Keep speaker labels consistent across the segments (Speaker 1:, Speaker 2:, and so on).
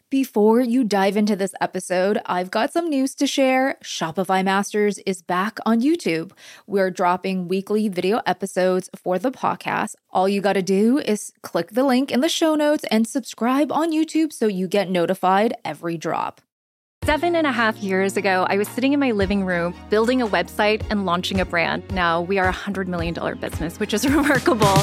Speaker 1: Before you dive into this episode, I've got some news to share. Shopify Masters is back on YouTube. We're dropping weekly video episodes for the podcast. All you got to do is click the link in the show notes and subscribe on YouTube so you get notified every drop. 7.5 years ago, I was sitting in my living room building a website and launching a brand. Now we are a $100 million business, which is remarkable.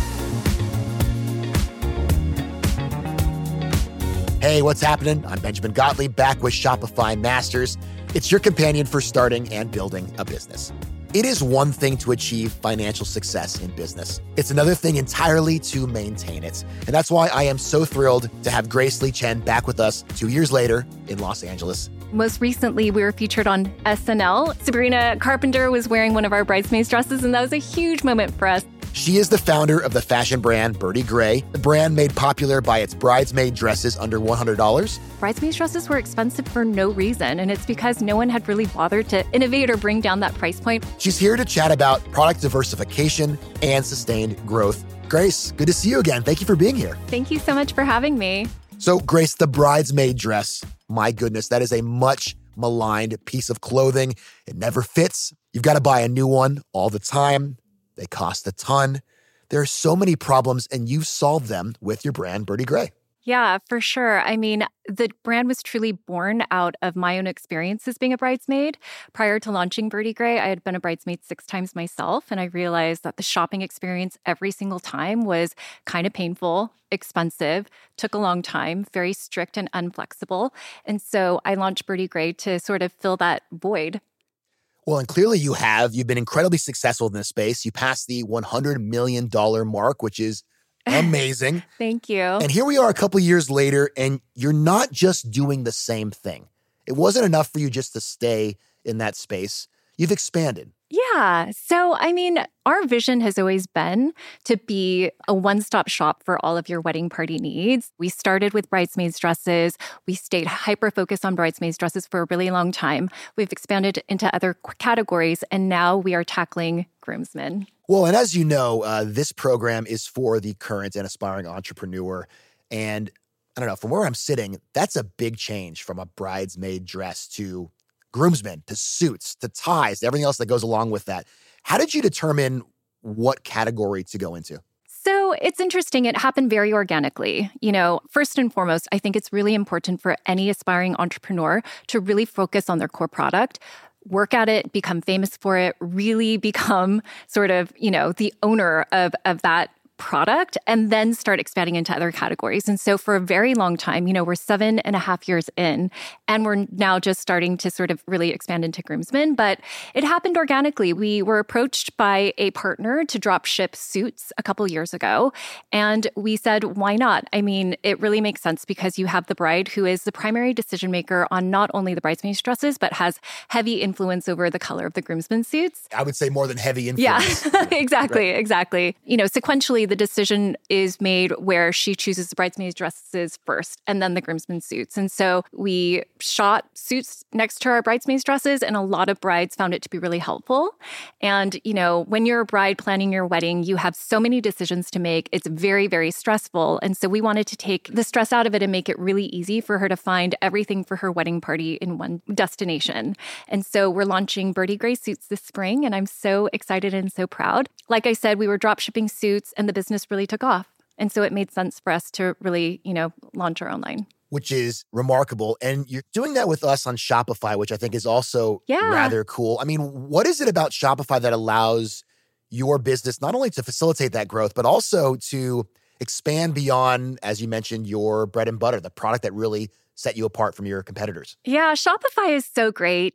Speaker 2: Hey, what's happening? I'm Benjamin Gottlieb, back with Shopify Masters. It's your companion for starting and building a business. It is one thing to achieve financial success in business. It's another thing entirely to maintain it. And that's why I am so thrilled to have Grace Lee Chen back with us 2 years later in Los Angeles.
Speaker 1: Most recently, we were featured on SNL. Sabrina Carpenter was wearing one of our bridesmaids dresses, and that was a huge moment for us.
Speaker 2: She is the founder of the fashion brand Bertie Gray, the brand made popular by its bridesmaid dresses under $100.
Speaker 1: Bridesmaids dresses were expensive for no reason, and it's because no one had really bothered to innovate or bring down that price point.
Speaker 2: She's here to chat about product diversification and sustained growth. Grace, good to see you again. Thank you for being here.
Speaker 1: Thank you so much for having me.
Speaker 2: So, Grace, the bridesmaid dress, my goodness, that is a much maligned piece of clothing. It never fits. You've got to buy a new one all the time. They cost a ton. There are so many problems, and you've solved them with your brand, Bertie Gray.
Speaker 1: Yeah, for sure. I mean, the brand was truly born out of my own experiences being a bridesmaid. Prior to launching Bertie Gray, I had been a bridesmaid 6 times myself, and I realized that the shopping experience every single time was kind of painful, expensive, took a long time, very strict and unflexible. And so I launched Bertie Gray to sort of fill that void.
Speaker 2: Well, and clearly you have. You've been incredibly successful in this space. You passed the $100 million mark, which is amazing.
Speaker 1: Thank you.
Speaker 2: And here we are a couple years later, and you're not just doing the same thing. It wasn't enough for you just to stay in that space. You've expanded.
Speaker 1: Yeah. So, I mean, our vision has always been to be a one-stop shop for all of your wedding party needs. We started with bridesmaids dresses. We stayed hyper-focused on bridesmaids dresses for a really long time. We've expanded into other categories, and now we are tackling groomsmen.
Speaker 2: Well, and as you know, this program is for the current and aspiring entrepreneur. And I don't know, from where I'm sitting, that's a big change from a bridesmaid dress to groomsmen, to suits, to ties, to everything else that goes along with that. How did you determine what category to go into?
Speaker 1: So it's interesting. It happened very organically. You know, first and foremost, I think it's really important for any aspiring entrepreneur to really focus on their core product, work at it, become famous for it, really become sort of, you know, the owner of that product, and then start expanding into other categories. And so for a very long time, you know, we're 7.5 years in, and we're now just starting to sort of really expand into groomsmen. But it happened organically. We were approached by a partner to drop ship suits a couple years ago. And we said, why not? I mean, it really makes sense because you have the bride who is the primary decision maker on not only the bridesmaids dresses, but has heavy influence over the color of the groomsmen suits.
Speaker 2: I would say more than heavy influence.
Speaker 1: Yeah, exactly. You know, sequentially, the decision is made where she chooses the bridesmaids dresses first and then the groomsmen suits. And so we shot suits next to our bridesmaids dresses, and a lot of brides found it to be really helpful. And, you know, when you're a bride planning your wedding, you have so many decisions to make. It's very, very stressful. And so we wanted to take the stress out of it and make it really easy for her to find everything for her wedding party in one destination. And so we're launching Bertie Gray suits this spring, and I'm so excited and so proud. Like I said, we were drop shipping suits, and the business really took off. And so it made sense for us to really, you know, launch our own line.
Speaker 2: Which is remarkable. And you're doing that with us on Shopify, which I think is also rather cool. I mean, what is it about Shopify that allows your business not only to facilitate that growth, but also to expand beyond, as you mentioned, your bread and butter, the product that really set you apart from your competitors?
Speaker 1: Yeah, Shopify is so great.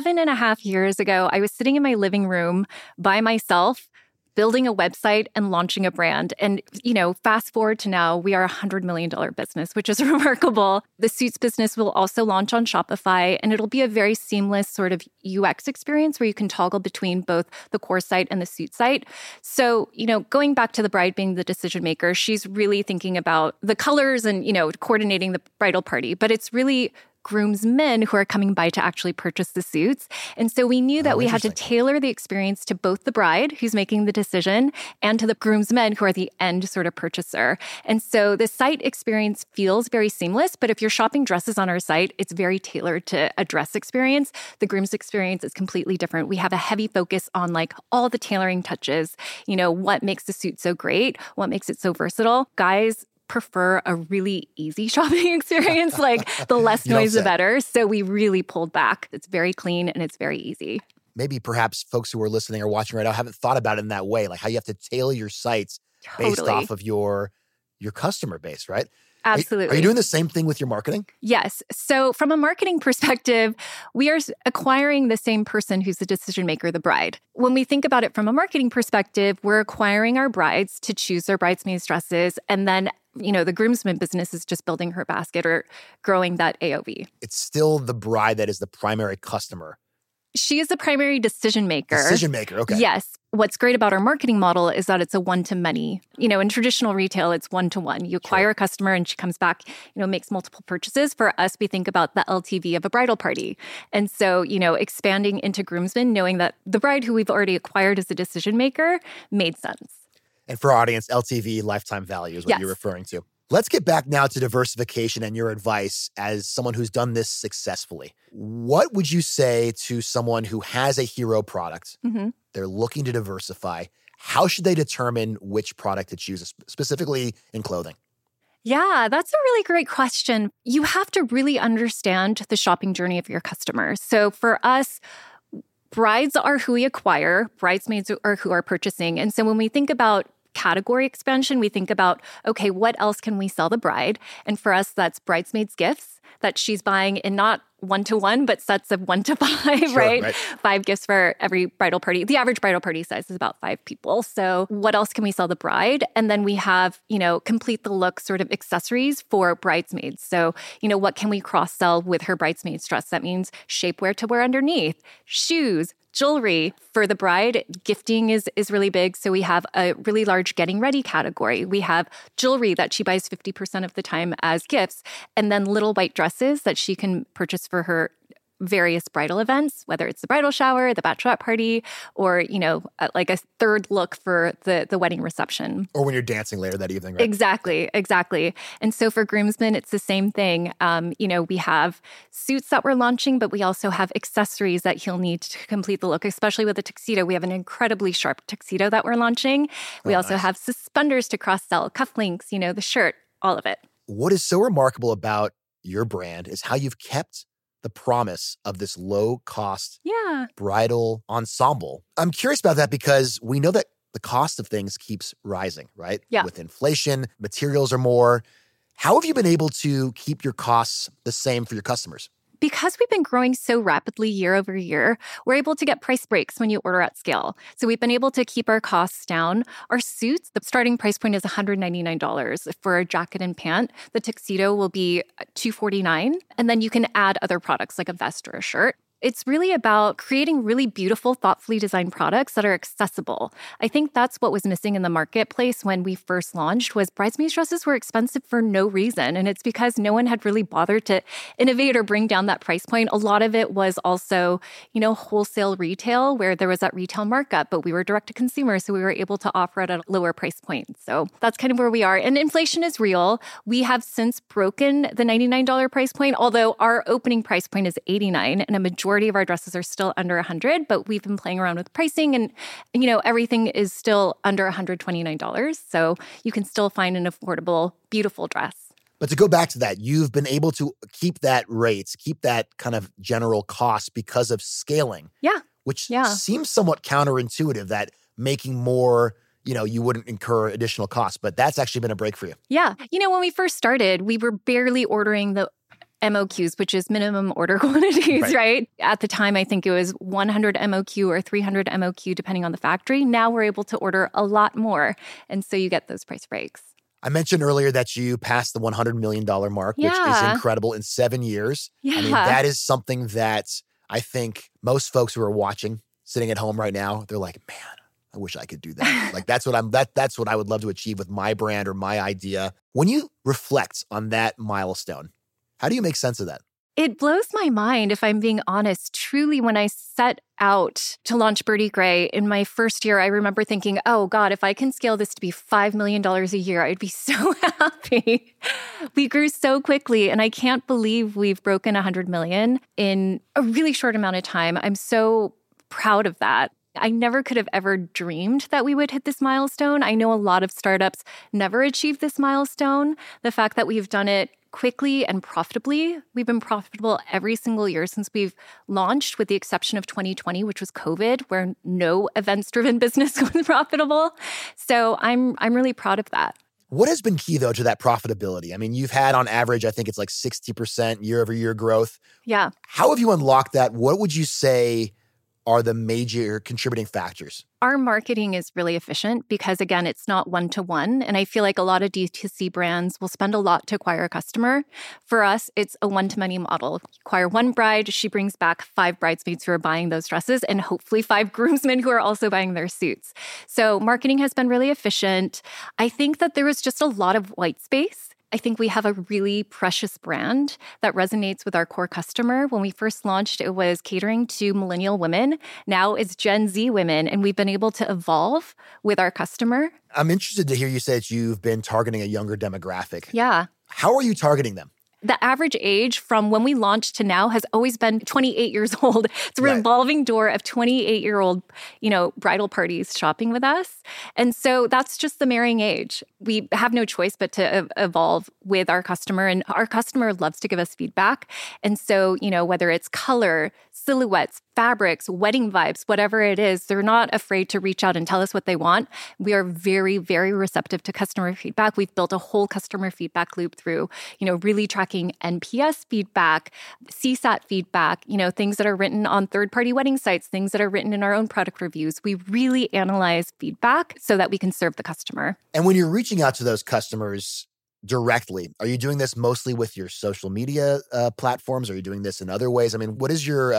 Speaker 1: 7.5 years ago, I was sitting in my living room by myself, building a website and launching a brand. And, you know, fast forward to now, we are a $100 million business, which is remarkable. The suits business will also launch on Shopify, and it'll be a very seamless sort of UX experience where you can toggle between both the core site and the suit site. So, you know, going back to the bride being the decision maker, she's really thinking about the colors and, you know, coordinating the bridal party. But it's really groomsmen who are coming by to actually purchase the suits. And so we knew that we had to tailor the experience to both the bride who's making the decision and to the groomsmen who are the end sort of purchaser. And so the site experience feels very seamless, but if you're shopping dresses on our site, it's very tailored to a dress experience. The groom's experience is completely different. We have a heavy focus on like all the tailoring touches, what makes the suit so great, what makes it so versatile. Guys prefer a really easy shopping experience, like the less noise, the better. So we really pulled back. It's very clean and it's very easy.
Speaker 2: Maybe perhaps folks who are listening or watching right now haven't thought about it in that way, like how you have to tailor your sites based off of your customer base, right?
Speaker 1: Absolutely.
Speaker 2: Are you doing the same thing with your marketing?
Speaker 1: Yes. So from a marketing perspective, we are acquiring the same person who's the decision maker, the bride. When we think about it from a marketing perspective, we're acquiring our brides to choose their bridesmaids dresses, and then the groomsman business is just building her basket or growing that AOV.
Speaker 2: It's still the bride that is the primary customer.
Speaker 1: She is the primary decision maker.
Speaker 2: Decision maker, okay.
Speaker 1: Yes. What's great about our marketing model is that it's a one-to-many. In traditional retail, it's one-to-one. You acquire a customer and she comes back, makes multiple purchases. For us, we think about the LTV of a bridal party. And so, expanding into groomsmen, knowing that the bride who we've already acquired as a decision maker made sense.
Speaker 2: And for our audience, LTV, lifetime value, is what you're referring to. Let's get back now to diversification and your advice as someone who's done this successfully. What would you say to someone who has a hero product? Mm-hmm. They're looking to diversify. How should they determine which product to choose, specifically in clothing?
Speaker 1: Yeah, that's a really great question. You have to really understand the shopping journey of your customers. So for us, brides are who we acquire, bridesmaids are who are purchasing. And so when we think about category expansion, we think about, okay, what else can we sell the bride? And for us, that's bridesmaids gifts that she's buying in not 1-to-1, but sets of 1-to-5, right? 5 gifts for every bridal party. The average bridal party size is about 5 people. So what else can we sell the bride? And then we have, complete the look sort of accessories for bridesmaids. So, what can we cross-sell with her bridesmaid's dress? That means shapewear to wear underneath, shoes, jewelry. For the bride, gifting is really big. So we have a really large getting ready category. We have jewelry that she buys 50% of the time as gifts, and then little white dresses that she can purchase for her various bridal events, whether it's the bridal shower, the bachelorette party, or, like a third look for the wedding reception.
Speaker 2: Or when you're dancing later that evening, right?
Speaker 1: Exactly. And so for groomsmen, it's the same thing. We have suits that we're launching, but we also have accessories that he'll need to complete the look, especially with the tuxedo. We have an incredibly sharp tuxedo that we're launching. We also have suspenders to cross-sell, cufflinks, the shirt, all of it.
Speaker 2: What is so remarkable about your brand is how you've kept the promise of this low-cost bridal ensemble. I'm curious about that because we know that the cost of things keeps rising, right?
Speaker 1: Yeah.
Speaker 2: With inflation, materials are more. How have you been able to keep your costs the same for your customers?
Speaker 1: Because we've been growing so rapidly year over year, we're able to get price breaks when you order at scale. So we've been able to keep our costs down. Our suits, the starting price point is $199 for a jacket and pant. The tuxedo will be $249. And then you can add other products like a vest or a shirt. It's really about creating really beautiful, thoughtfully designed products that are accessible. I think that's what was missing in the marketplace when we first launched was bridesmaids dresses were expensive for no reason. And it's because no one had really bothered to innovate or bring down that price point. A lot of it was also, wholesale retail where there was that retail markup, but we were direct to consumer. So we were able to offer it at a lower price point. So that's kind of where we are. And inflation is real. We have since broken the $99 price point, although our opening price point is $89 and a majority of our dresses are still under $100, but we've been playing around with pricing and, everything is still under $129. So you can still find an affordable, beautiful dress.
Speaker 2: But to go back to that, you've been able to keep that rate, keep that kind of general cost because of scaling.
Speaker 1: Yeah.
Speaker 2: Which seems somewhat counterintuitive that making more, you wouldn't incur additional costs, but that's actually been a break for you.
Speaker 1: Yeah. When we first started, we were barely ordering the MOQs, which is minimum order quantities, right? At the time, I think it was 100 MOQ or 300 MOQ, depending on the factory. Now we're able to order a lot more. And so you get those price breaks.
Speaker 2: I mentioned earlier that you passed the $100 million mark, which is incredible in 7 years.
Speaker 1: Yeah.
Speaker 2: I mean, that is something that I think most folks who are watching, sitting at home right now, they're like, man, I wish I could do that. Like that's what I would love to achieve with my brand or my idea. When you reflect on that milestone, how do you make sense of that?
Speaker 1: It blows my mind, if I'm being honest. Truly, when I set out to launch Birdie Gray in my first year, I remember thinking, oh God, if I can scale this to be $5 million a year, I'd be so happy. We grew so quickly, and I can't believe we've broken 100 million in a really short amount of time. I'm so proud of that. I never could have ever dreamed that we would hit this milestone. I know a lot of startups never achieve this milestone. The fact that we've done it quickly and profitably. We've been profitable every single year since we've launched, with the exception of 2020, which was COVID, where no events-driven business was profitable. So I'm really proud of that.
Speaker 2: What has been key, though, to that profitability? I mean, you've had on average, I think it's like 60% year-over-year growth.
Speaker 1: Yeah.
Speaker 2: How have you unlocked that? What would you say are the major contributing factors?
Speaker 1: Our marketing is really efficient because, again, it's not one-to-one. And I feel like a lot of D2C brands will spend a lot to acquire a customer. For us, it's a one-to-many model. You acquire one bride, she brings back 5 bridesmaids who are buying those dresses, and hopefully 5 groomsmen who are also buying their suits. So marketing has been really efficient. I think that there was just a lot of white space. I think we have a really precious brand that resonates with our core customer. When we first launched, it was catering to millennial women. Now it's Gen Z women, and we've been able to evolve with our customer.
Speaker 2: I'm interested to hear you say that you've been targeting a younger demographic.
Speaker 1: Yeah.
Speaker 2: How are you targeting them?
Speaker 1: The average age from when we launched to now has always been 28 years old. It's a revolving door of 28-year-old, bridal parties shopping with us. And so that's just the marrying age. We have no choice but to evolve with our customer, and our customer loves to give us feedback. And so, whether it's color, silhouettes, fabrics, wedding vibes, whatever it is, they're not afraid to reach out and tell us what they want. We are very, very receptive to customer feedback. We've built a whole customer feedback loop through, really tracking NPS feedback, CSAT feedback, things that are written on third-party wedding sites, things that are written in our own product reviews. We really analyze feedback so that we can serve the customer.
Speaker 2: And when you're reaching out to those customers directly, are you doing this mostly with your social media platforms? Are you doing this in other ways? I mean, what is your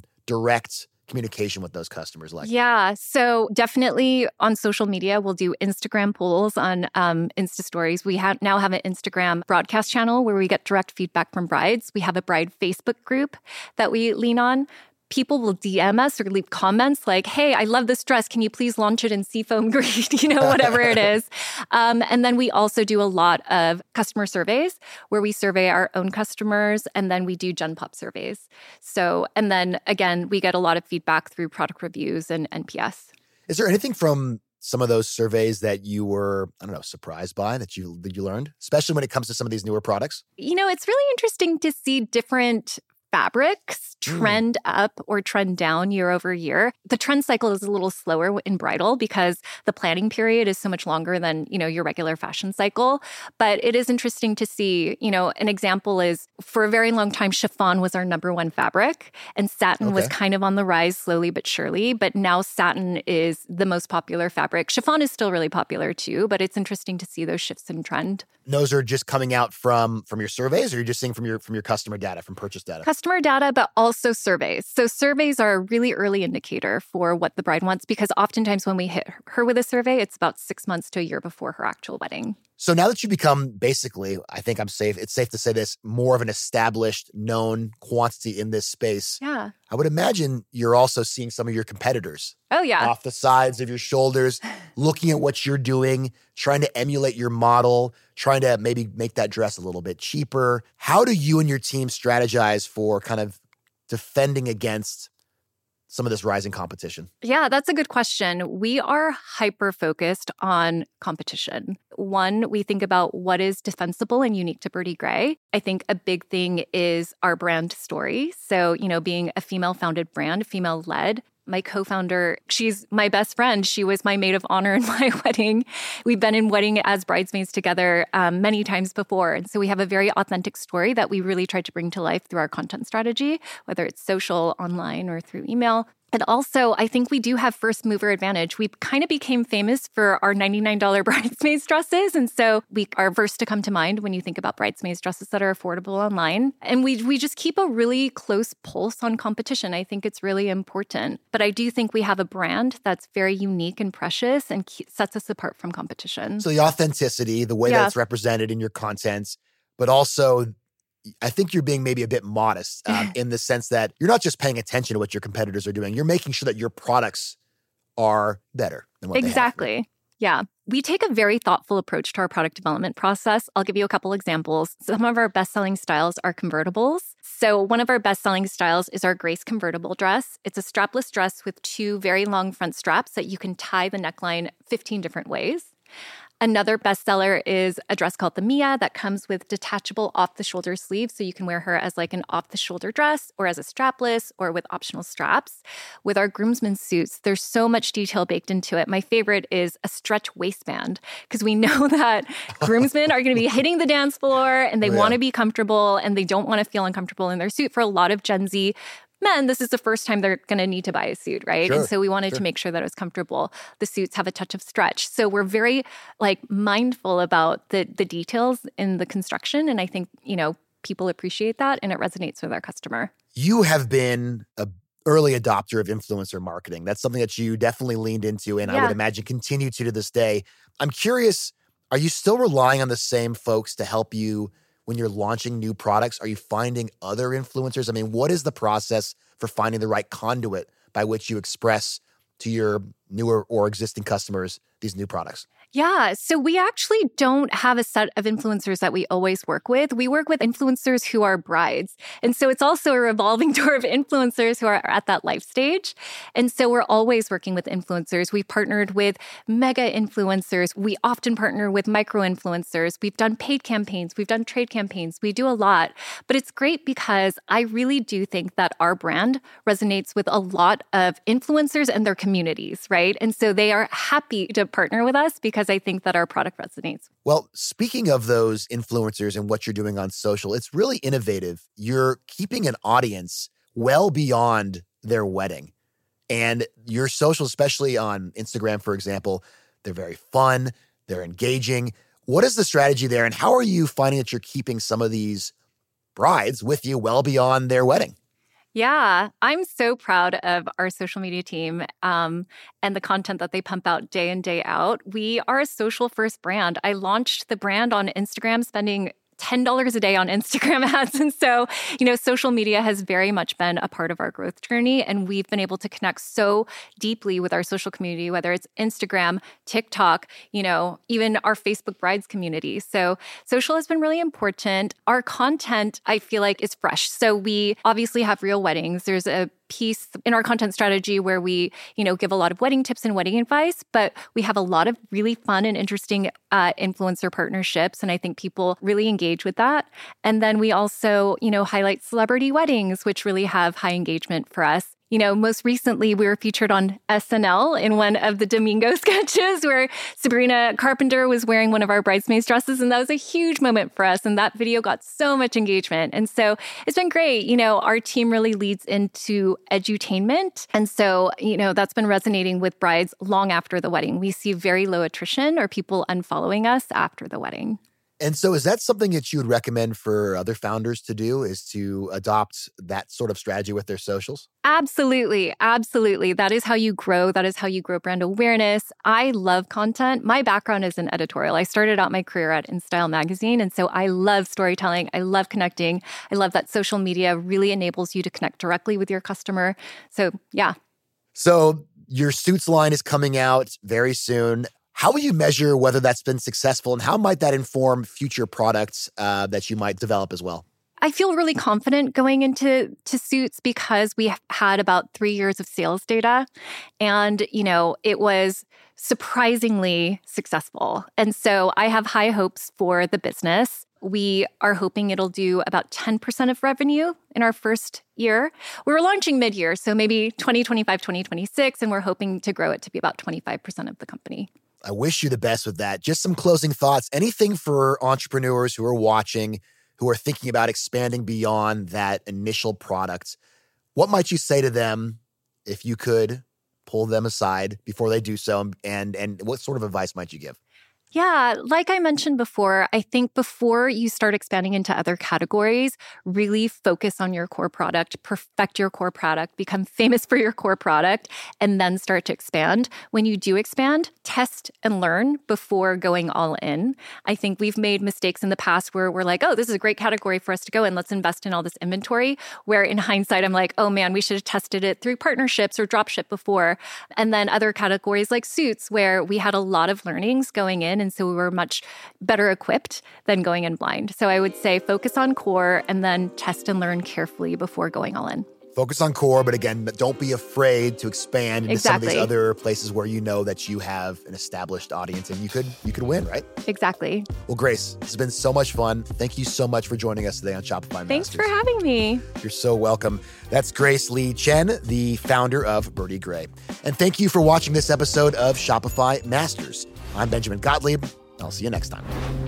Speaker 2: direct communication with those customers like?
Speaker 1: Yeah, so definitely on social media, we'll do Instagram polls on Insta stories. We now have an Instagram broadcast channel where we get direct feedback from brides. We have a bride Facebook group that we lean on. People will DM us or leave comments like, hey, I love this dress. Can you please launch it in seafoam green? Whatever it is. And then we also do a lot of customer surveys where we survey our own customers, and then we do Gen Pop surveys. So, and then again, we get a lot of feedback through product reviews and NPS.
Speaker 2: Is there anything from some of those surveys that you were, surprised by that you learned, especially when it comes to some of these newer products?
Speaker 1: It's really interesting to see different fabrics trend up or trend down year over year. The trend cycle is a little slower in bridal because the planning period is so much longer than, your regular fashion cycle. But it is interesting to see, an example is for a very long time, chiffon was our number one fabric, and satin was kind of on the rise slowly but surely. But now satin is the most popular fabric. Chiffon is still really popular too, but it's interesting to see those shifts in trend.
Speaker 2: Those are just coming out from your surveys, or you're just seeing from your customer data, from purchase data?
Speaker 1: Customer data, but also surveys. So surveys are a really early indicator for what the bride wants, because oftentimes when we hit her with a survey, it's about 6 months to a year before her actual wedding.
Speaker 2: So now that you become basically, I think it's safe to say this, more of an established, known quantity in this space.
Speaker 1: Yeah.
Speaker 2: I would imagine you're also seeing some of your competitors.
Speaker 1: Oh, yeah.
Speaker 2: Off the sides of your shoulders, looking at what you're doing, trying to emulate your model, trying to maybe make that dress a little bit cheaper. How do you and your team strategize for kind of defending against some of this rising competition?
Speaker 1: Yeah, that's a good question. We are hyper-focused on competition. One, we think about what is defensible and unique to Birdie Gray. I think a big thing is our brand story. So, being a female-founded brand, female-led. My co-founder, she's my best friend. She was my maid of honor in my wedding. We've been in wedding as bridesmaids together many times before. And so we have a very authentic story that we really tried to bring to life through our content strategy, whether it's social, online, or through email. And also, I think we do have first mover advantage. We kind of became famous for our $99 bridesmaids dresses. And so we are first to come to mind when you think about bridesmaids dresses that are affordable online. And we just keep a really close pulse on competition. I think it's really important. But I do think we have a brand that's very unique and precious and sets us apart from competition.
Speaker 2: So the authenticity, the way that's represented in your content, but also I think you're being maybe a bit modest in the sense that you're not just paying attention to what your competitors are doing. You're making sure that your products are better than what
Speaker 1: Exactly.
Speaker 2: they have.
Speaker 1: Yeah. We take a very thoughtful approach to our product development process. I'll give you a couple examples. Some of our best-selling styles are convertibles. So one of our best-selling styles is our Grace convertible dress. It's a strapless dress with 2 very long front straps that you can tie the neckline 15 different ways. Another bestseller is a dress called the Mia that comes with detachable off-the-shoulder sleeves, so you can wear her as like an off-the-shoulder dress or as a strapless or with optional straps. With our groomsmen suits, there's so much detail baked into it. My favorite is a stretch waistband because we know that groomsmen are going to be hitting the dance floor and they want to be comfortable and they don't want to feel uncomfortable in their suit. For a lot of Gen Z men, this is the first time they're going to need to buy a suit, right?
Speaker 2: Sure,
Speaker 1: and so we wanted to make sure that it was comfortable. The suits have a touch of stretch. So we're very mindful about the details in the construction. And I think, people appreciate that and it resonates with our customer.
Speaker 2: You have been an early adopter of influencer marketing. That's something that you definitely leaned into and I would imagine continue to this day. I'm curious, are you still relying on the same folks to help you when you're launching new products? Are you finding other influencers? I mean, what is the process for finding the right conduit by which you express to your newer or existing customers these new products?
Speaker 1: Yeah, so we actually don't have a set of influencers that we always work with. We work with influencers who are brides. And so it's also a revolving door of influencers who are at that life stage. And so we're always working with influencers. We've partnered with mega influencers. We often partner with micro influencers. We've done paid campaigns. We've done trade campaigns. We do a lot. But it's great because I really do think that our brand resonates with a lot of influencers and their communities, right? And so they are happy to partner with us because I think that our product resonates.
Speaker 2: Well, speaking of those influencers and what you're doing on social, it's really innovative. You're keeping an audience well beyond their wedding. And your social, especially on Instagram, for example, they're very fun, they're engaging. What is the strategy there? And how are you finding that you're keeping some of these brides with you well beyond their wedding?
Speaker 1: Yeah, I'm so proud of our social media team and the content that they pump out day in, day out. We are a social first brand. I launched the brand on Instagram, spending $10 a day on Instagram ads. And so, social media has very much been a part of our growth journey. And we've been able to connect so deeply with our social community, whether it's Instagram, TikTok, even our Facebook Brides community. So social has been really important. Our content, I feel like, is fresh. So we obviously have real weddings. There's a piece in our content strategy where we, give a lot of wedding tips and wedding advice, but we have a lot of really fun and interesting influencer partnerships. And I think people really engage with that. And then we also, highlight celebrity weddings, which really have high engagement for us. Most recently, we were featured on SNL in one of the Domingo sketches where Sabrina Carpenter was wearing one of our bridesmaids' dresses. And that was a huge moment for us. And that video got so much engagement. And so it's been great. Our team really leads into edutainment. And so, that's been resonating with brides long after the wedding. We see very low attrition or people unfollowing us after the wedding.
Speaker 2: And so is that something that you would recommend for other founders to do, is to adopt that sort of strategy with their socials?
Speaker 1: Absolutely. Absolutely. That is how you grow. That is how you grow brand awareness. I love content. My background is in editorial. I started out my career at InStyle magazine. And so I love storytelling. I love connecting. I love that social media really enables you to connect directly with your customer. So yeah.
Speaker 2: So your suits line is coming out very soon. How will you measure whether that's been successful, and how might that inform future products that you might develop as well?
Speaker 1: I feel really confident going into suits because we have had about 3 years of sales data. And, it was surprisingly successful. And so I have high hopes for the business. We are hoping it'll do about 10% of revenue in our first year. We were launching mid-year, so maybe 2025, 2026, and we're hoping to grow it to be about 25% of the company.
Speaker 2: I wish you the best with that. Just some closing thoughts. Anything for entrepreneurs who are watching, who are thinking about expanding beyond that initial product? What might you say to them if you could pull them aside before they do so? And what sort of advice might you give?
Speaker 1: Yeah, like I mentioned before, I think before you start expanding into other categories, really focus on your core product, perfect your core product, become famous for your core product, and then start to expand. When you do expand, test and learn before going all in. I think we've made mistakes in the past where we're like, oh, this is a great category for us to go in. Let's invest in all this inventory. Where in hindsight, I'm like, oh man, we should have tested it through partnerships or dropship before. And then other categories like suits, where we had a lot of learnings going in. And so we were much better equipped than going in blind. So I would say focus on core and then test and learn carefully before going all in.
Speaker 2: Focus on core, but again, don't be afraid to expand into some of these other places where you know that you have an established audience and you could win, right?
Speaker 1: Exactly.
Speaker 2: Well, Grace, this has been so much fun. Thank you so much for joining us today on Shopify Masters.
Speaker 1: Thanks for having me.
Speaker 2: You're so welcome. That's Grace Lee Chen, the founder of Birdie Gray. And thank you for watching this episode of Shopify Masters. I'm Benjamin Gottlieb. I'll see you next time.